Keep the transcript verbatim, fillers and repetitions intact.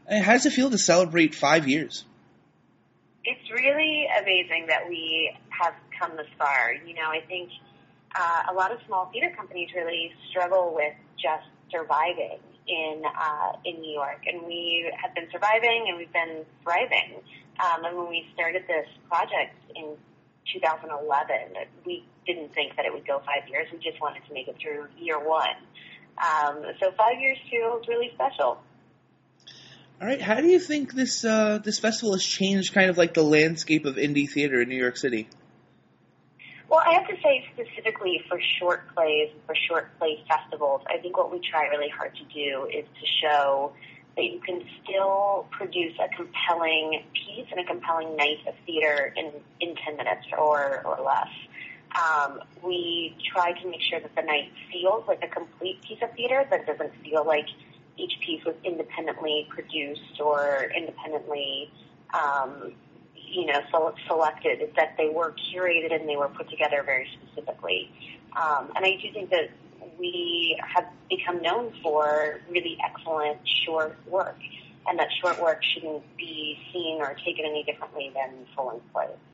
And how does it feel to celebrate five years? It's really amazing that we have come this far. You know, I think uh, a lot of small theater companies really struggle with just surviving in uh, in New York, and we have been surviving and we've been thriving. Um, and when we started this project in two thousand eleven, we didn't think that it would go five years. We just wanted to make it through year one. Um, so five years feels really special. All right, how do you think this uh, this festival has changed kind of like the landscape of indie theater in New York City? Well, I have to say specifically for short plays and for short play festivals, I think what we try really hard to do is to show that you can still produce a compelling piece and a compelling night of theater in, in ten minutes or, or less. Um, we try to make sure that the night feels like a complete piece of theater, that it doesn't feel like each piece was independently produced or independently um, you know, so selected, that they were curated and they were put together very specifically. Um, and I do think that we have become known for really excellent short work, and that short work shouldn't be seen or taken any differently than full-length plays.